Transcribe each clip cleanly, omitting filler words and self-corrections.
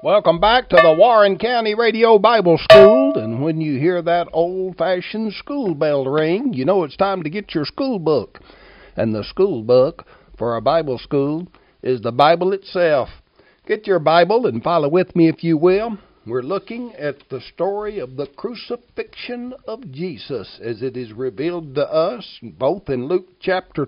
Welcome back to the Warren County Radio Bible School, and when you hear that old-fashioned school bell ring, you know it's time to get your school book. And the school book for a Bible school is the Bible itself. Get your Bible and follow with me if you will. We're looking at the story of the crucifixion of Jesus as it is revealed to us, both in Luke chapter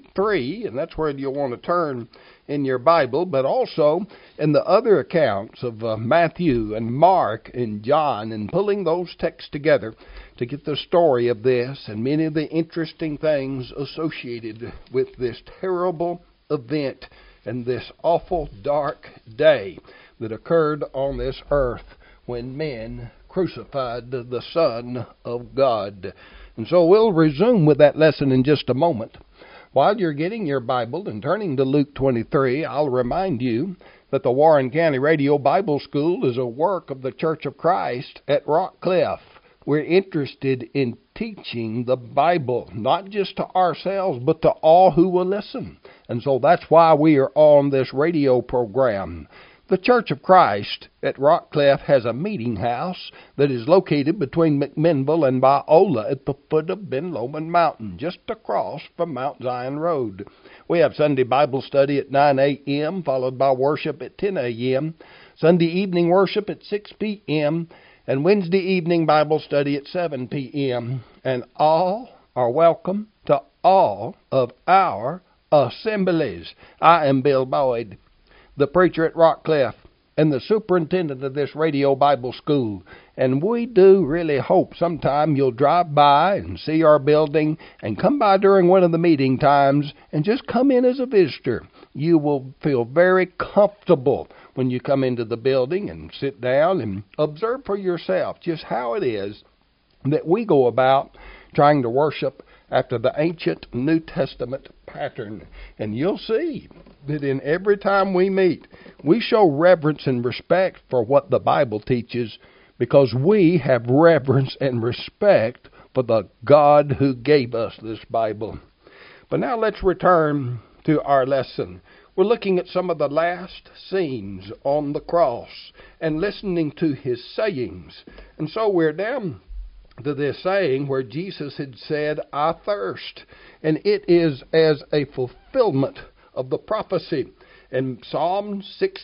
23, and that's where you'll want to turn in your Bible, but also in the other accounts of Matthew and Mark and John, and pulling those texts together to get the story of this and many of the interesting things associated with this terrible event and this awful dark day that occurred on this earth when men crucified the Son of God. And so we'll resume with that lesson in just a moment. While you're getting your Bible and turning to Luke 23, I'll remind you that the Warren County Radio Bible School is a work of the Church of Christ at Rockcliffe. We're interested in teaching the Bible, not just to ourselves, but to all who will listen. And so that's why we are on this radio program. The Church of Christ at Rockcliffe has a meeting house that is located between McMinnville and Biola at the foot of Ben Lomond Mountain, just across from Mount Zion Road. We have Sunday Bible study at 9 a.m., followed by worship at 10 a.m., Sunday evening worship at 6 p.m., and Wednesday evening Bible study at 7 p.m. And all are welcome to all of our assemblies. I am Bill Boyd, the preacher at Rockcliffe and the superintendent of this radio Bible school. And we do really hope sometime you'll drive by and see our building and come by during one of the meeting times and just come in as a visitor. You will feel very comfortable when you come into the building and sit down and observe for yourself just how it is that we go about trying to worship after the ancient New Testament pattern. And you'll see that in every time we meet, we show reverence and respect for what the Bible teaches, because we have reverence and respect for the God who gave us this Bible. But now let's return to our lesson. We're looking at some of the last scenes on the cross and listening to his sayings. And so we're down to this saying where Jesus had said, "I thirst." And it is as a fulfillment of the prophecy in Psalm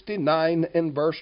69 and verse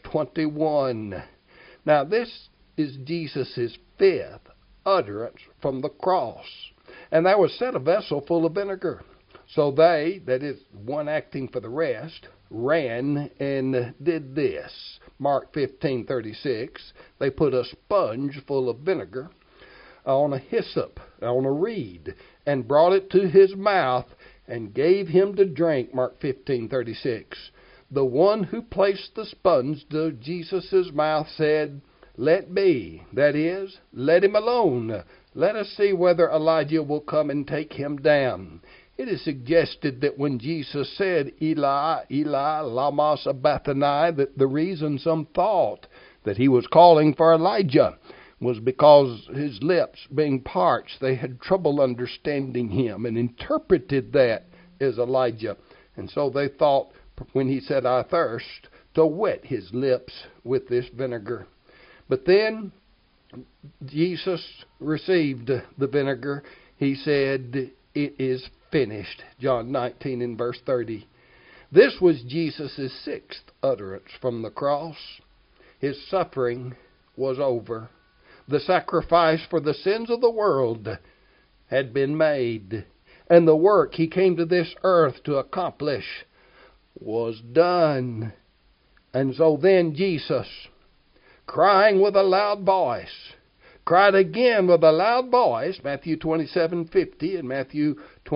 21. Now this is Jesus' fifth utterance from the cross. And there was set a vessel full of vinegar. So they, that is one acting for the rest, ran and did this. Mark 15:36. They put a sponge full of vinegar on a hyssop, on a reed, and brought it to his mouth and gave him to drink. Mark 15:36. The one who placed the sponge to Jesus' mouth said, "Let be," that is, let him alone. Let us see whether Elijah will come and take him down. It is suggested that when Jesus said, "Eli, Eli, lama sabachthani," that the reason some thought that he was calling for Elijah was because his lips being parched, they had trouble understanding him and interpreted that as Elijah. And so they thought, when he said, "I thirst," to wet his lips with this vinegar. But then Jesus received the vinegar. He said, "It is finished." John 19 and verse 30. This was Jesus' sixth utterance from the cross. His suffering was over. The sacrifice for the sins of the world had been made, and the work he came to this earth to accomplish was done. And so then Jesus, crying with a loud voice, cried again with a loud voice, Matthew 27:50 and Matthew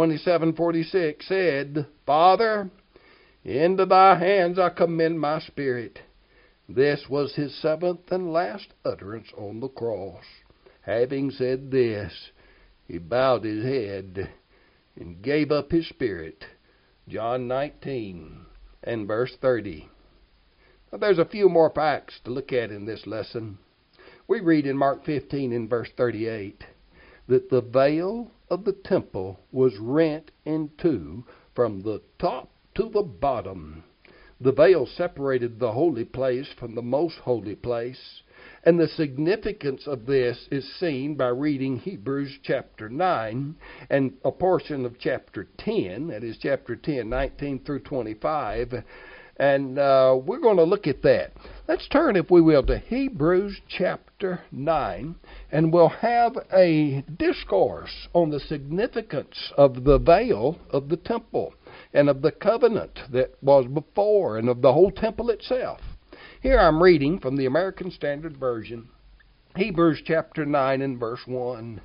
27:46, said, "Father, into thy hands I commend my spirit." This was his seventh and last utterance on the cross. Having said this, he bowed his head and gave up his spirit. John 19 and verse 30. Now, there's a few more facts to look at in this lesson. We read in Mark 15 and verse 38 that the veil of the temple was rent in two from the top to the bottom. The veil separated the holy place from the most holy place. And the significance of this is seen by reading Hebrews chapter 9 and a portion of chapter 10, that is chapter 10, 19 through 25. And we're going to look at that. Let's turn, if we will, to Hebrews chapter 9, and we'll have a discourse on the significance of the veil of the temple and of the covenant that was before and of the whole temple itself. Here I'm reading from the American Standard Version, Hebrews chapter 9 and verse 1.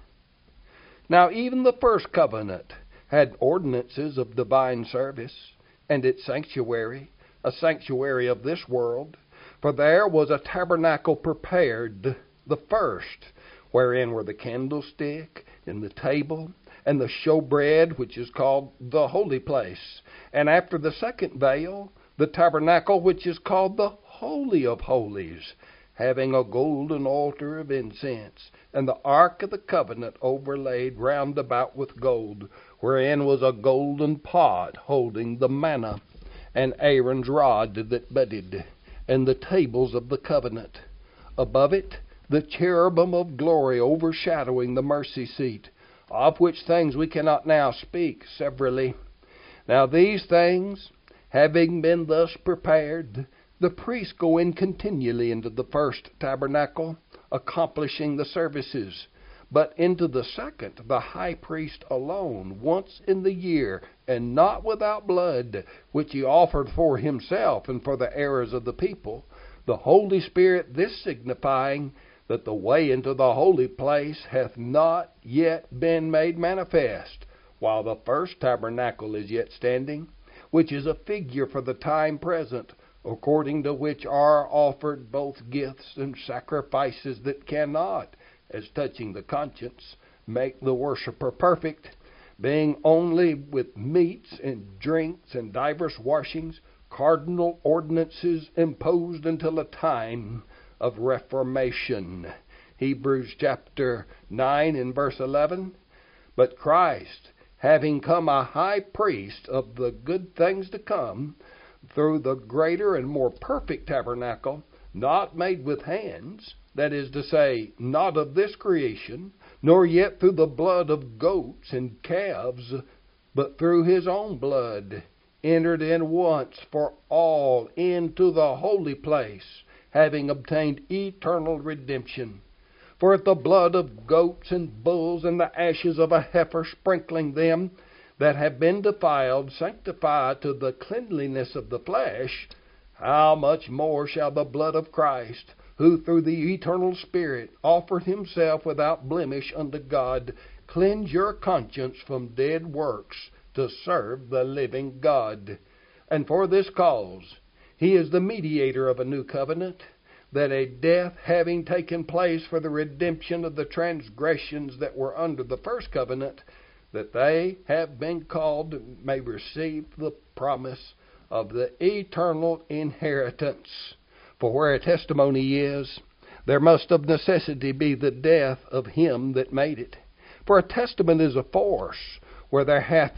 Now even the first covenant had ordinances of divine service, and its sanctuary, a sanctuary of this world. For there was a tabernacle prepared, the first, wherein were the candlestick, and the table, and the showbread, which is called the holy place. And after the second veil, the tabernacle, which is called the Holy of Holies, having a golden altar of incense, and the ark of the covenant overlaid round about with gold, wherein was a golden pot holding the manna, and Aaron's rod that budded, and the tables of the covenant. Above it, the cherubim of glory overshadowing the mercy seat, of which things we cannot now speak severally. Now these things, having been thus prepared, the priests go in continually into the first tabernacle, accomplishing the services. But into the second, the high priest alone, once in the year, and not without blood, which he offered for himself and for the errors of the people, the Holy Spirit, this signifying that the way into the holy place hath not yet been made manifest, while the first tabernacle is yet standing, which is a figure for the time present, according to which are offered both gifts and sacrifices that cannot, as touching the conscience, make the worshipper perfect, being only with meats and drinks and divers washings, cardinal ordinances imposed until a time of reformation. Hebrews chapter 9 and verse 11. But Christ, having come a high priest of the good things to come, through the greater and more perfect tabernacle, not made with hands, that is to say, not of this creation, nor yet through the blood of goats and calves, but through his own blood, entered in once for all into the holy place, having obtained eternal redemption. For if the blood of goats and bulls and the ashes of a heifer sprinkling them that have been defiled sanctify to the cleanliness of the flesh, how much more shall the blood of Christ, who through the eternal Spirit offered himself without blemish unto God, cleanse your conscience from dead works to serve the living God. And for this cause he is the mediator of a new covenant, that a death having taken place for the redemption of the transgressions that were under the first covenant, that they have been called may receive the promise of the eternal inheritance. For where a testimony is, there must of necessity be the death of him that made it. For a testament is a force, where there hath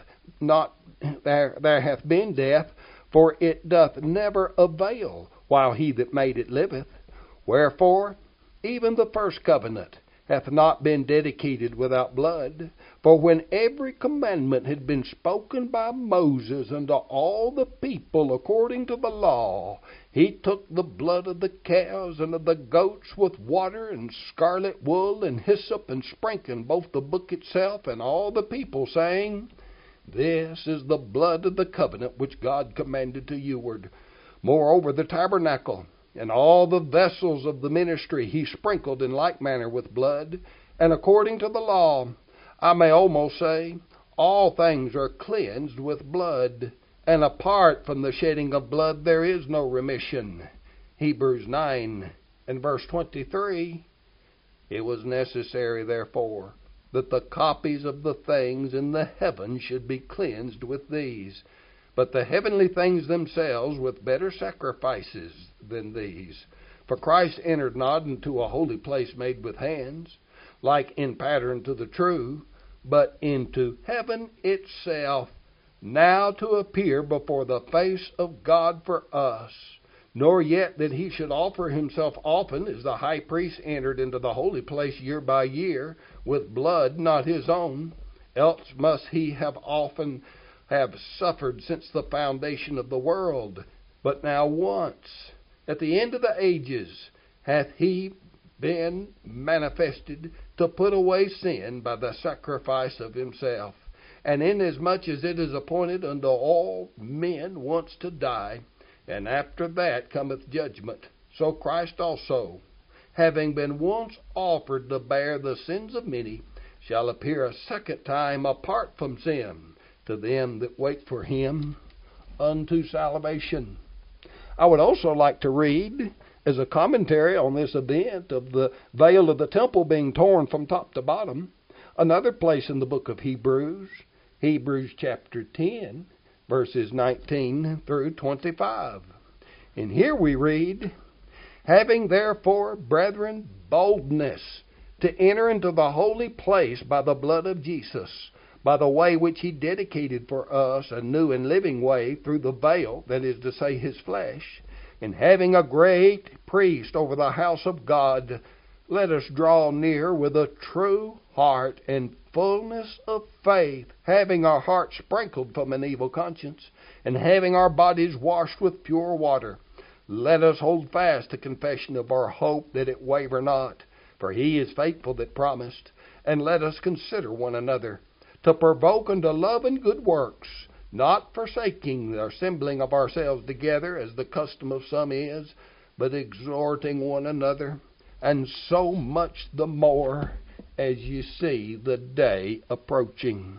been death, for it doth never avail while he that made it liveth. Wherefore, even the first covenant hath not been dedicated without blood. For when every commandment had been spoken by Moses unto all the people according to the law, he took the blood of the calves and of the goats with water and scarlet wool and hyssop, and sprinkled both the book itself and all the people, saying, This is the blood of the covenant which God commanded to youward. Moreover, the tabernacle and all the vessels of the ministry he sprinkled in like manner with blood. And according to the law, I may almost say, all things are cleansed with blood, and apart from the shedding of blood there is no remission. Hebrews 9 and verse 23. It was necessary, therefore, that the copies of the things in the heavens should be cleansed with these, but the heavenly things themselves with better sacrifices than these. For Christ entered not into a holy place made with hands, like in pattern to the true, but into heaven itself, now to appear before the face of God for us. Nor yet that he should offer himself often, as the high priest entered into the holy place year by year, with blood not his own, else must he have often have suffered since the foundation of the world. But now once, at the end of the ages, hath he been manifested to put away sin by the sacrifice of himself. And inasmuch as it is appointed unto all men once to die, and after that cometh judgment, so Christ also, having been once offered to bear the sins of many, shall appear a second time apart from sin to them that wait for him unto salvation. I would also like to read, as a commentary on this event of the veil of the temple being torn from top to bottom, another place in the book of Hebrews, Hebrews chapter 10, verses 19 through 25. And here we read, having therefore, brethren, boldness to enter into the holy place by the blood of Jesus, by the way which he dedicated for us, a new and living way through the veil, that is to say, his flesh, and having a great priest over the house of God, let us draw near with a true heart and fullness of faith, having our hearts sprinkled from an evil conscience, and having our bodies washed with pure water. Let us hold fast the confession of our hope, that it waver not, for he is faithful that promised. And let us consider one another, to provoke unto love and good works, not forsaking the assembling of ourselves together, as the custom of some is, but exhorting one another, and so much the more as you see the day approaching.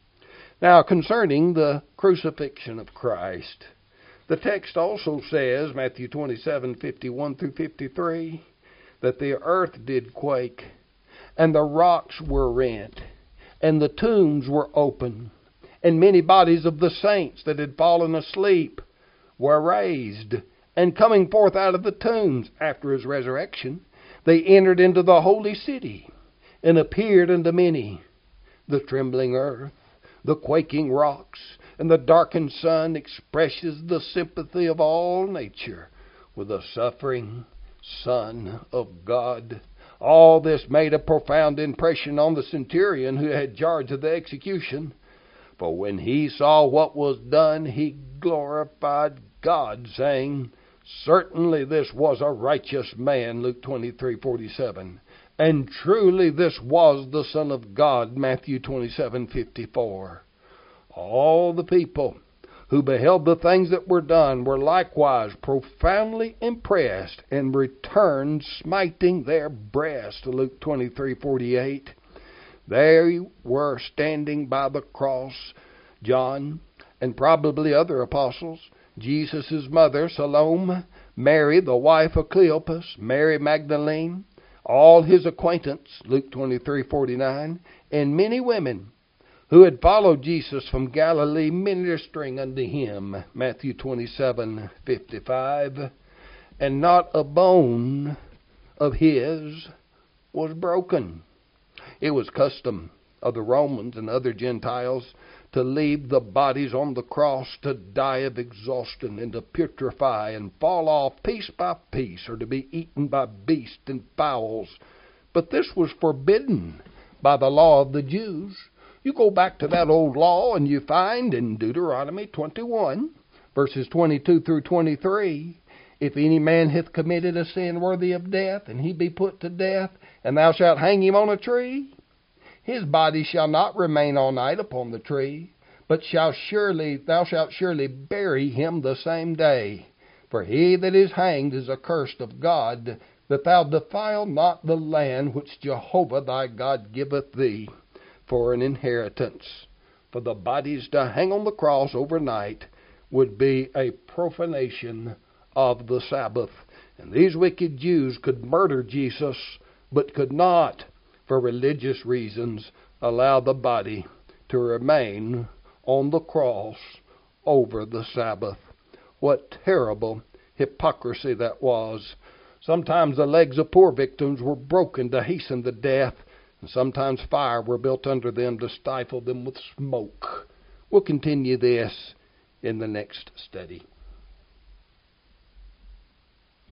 Now, concerning the crucifixion of Christ, the text also says, Matthew 27:51 through 53, that the earth did quake, and the rocks were rent, and the tombs were open, and many bodies of the saints that had fallen asleep were raised, and coming forth out of the tombs after his resurrection, they entered into the holy city, and appeared unto many. The trembling earth, the quaking rocks, and the darkened sun expresses the sympathy of all nature with the suffering Son of God. All this made a profound impression on the centurion who had charge of the execution. For when he saw what was done, he glorified God, saying, certainly this was a righteous man, Luke 23:47. And truly this was the Son of God, Matthew 27:54. All the people who beheld the things that were done were likewise profoundly impressed, and returned smiting their breasts, Luke 23:48. They were standing by the cross, John, and probably other apostles, Jesus' mother, Salome, Mary, the wife of Cleopas, Mary Magdalene, all his acquaintance, Luke 23:49, and many women who had followed Jesus from Galilee, ministering unto him, Matthew 27:55. And not a bone of his was broken. It was custom of the Romans and other Gentiles to leave the bodies on the cross to die of exhaustion and to putrefy and fall off piece by piece, or to be eaten by beasts and fowls. But this was forbidden by the law of the Jews. You go back to that old law and you find in Deuteronomy 21, verses 22 through 23, if any man hath committed a sin worthy of death, and he be put to death, and thou shalt hang him on a tree, his body shall not remain all night upon the tree, but thou shalt surely bury him the same day. For he that is hanged is accursed of God, that thou defile not the land which Jehovah thy God giveth thee for an inheritance. For the bodies to hang on the cross overnight would be a profanation of the Sabbath. And these wicked Jews could murder Jesus, but could not, for religious reasons, allow the body to remain on the cross over the Sabbath. What terrible hypocrisy that was. Sometimes the legs of poor victims were broken to hasten the death, and sometimes fire were built under them to stifle them with smoke. We'll continue this in the next study.